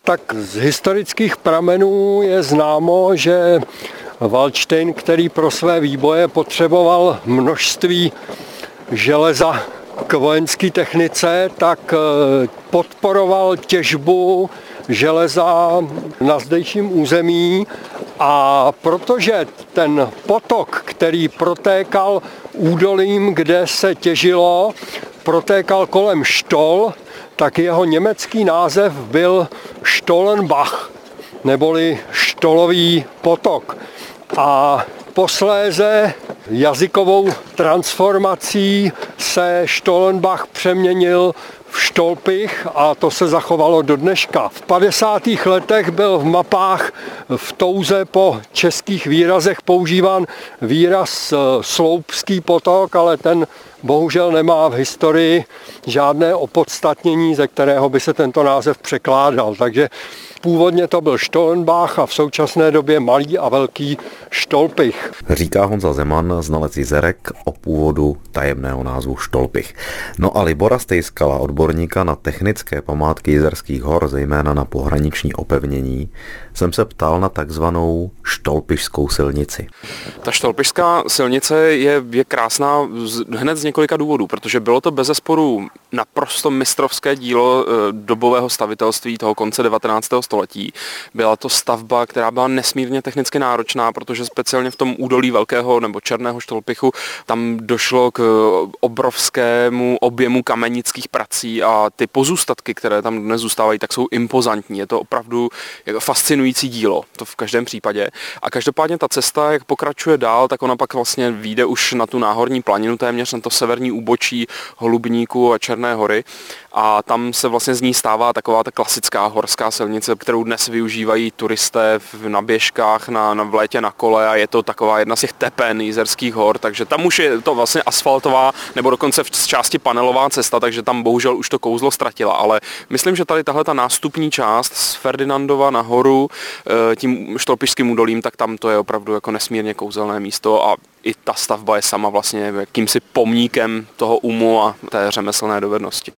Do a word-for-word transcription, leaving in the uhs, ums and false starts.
Tak z historických pramenů je známo, že Valdštejn, který pro své výboje potřeboval množství železa k vojenské technice, tak podporoval těžbu železa na zdejším území, a protože ten potok, který protékal údolím, kde se těžilo, protékal kolem Štol, tak jeho německý název byl Stollenbach, neboli Štolový potok. A posléze jazykovou transformací se Stollenbach přeměnil v Štolpich a to se zachovalo do dneška. V padesátých letech byl v mapách v touze po českých výrazech používán výraz Sloupský potok, ale ten bohužel nemá v historii žádné opodstatnění, ze kterého by se tento název překládal. Takže původně to byl Stollenbach a v současné době Malý a Velký Štolpich. Říká Honza Zeman, znalec jizerek, o původu tajemného názvu Štolpich. No a Libora Stejskala, odborníka na technické památky jizerských hor, zejména na pohraniční opevnění, jsem se ptal na takzvanou Štolpišskou silnici. Ta Štolpišská silnice je, je krásná z, hned z několika důvodů, protože bylo to bezesporu naprosto mistrovské dílo e, dobového stavitelství toho konce devatenáctého století. Byla to stavba, která byla nesmírně technicky náročná, protože speciálně v tom údolí Velkého nebo Černého Štolpichu tam došlo k obrovskému objemu kamenických prací a ty pozůstatky, které tam dnes zůstávají, tak jsou impozantní. Je to opravdu fascinující dílo, to v každém případě. A každopádně ta cesta, jak pokračuje dál, tak ona pak vlastně vyjde už na tu náhorní planinu, téměř na to severní úbočí Holubníku a Černé hory. A tam se vlastně z ní stává taková ta klasická horská silnice, kterou dnes využívají turisté na běžkách, na, na v létě na kole, a je to taková jedna z těch tepen jizerských hor, takže tam už je to vlastně asfaltová nebo dokonce v části panelová cesta, takže tam bohužel už to kouzlo ztratila, ale myslím, že tady tahle ta nástupní část z Ferdinandova nahoru tím Štolpišským údolím, tak tam to je opravdu jako nesmírně kouzelné místo a i ta stavba je sama vlastně jakýmsi pomníkem toho umu a té řemeslné dovednosti.